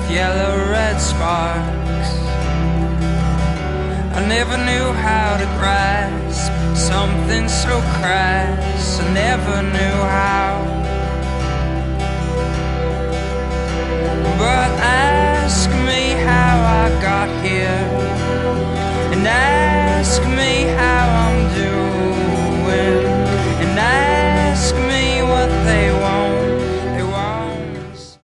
yellow red sparks. I never knew how to grasp something so crass. I never knew how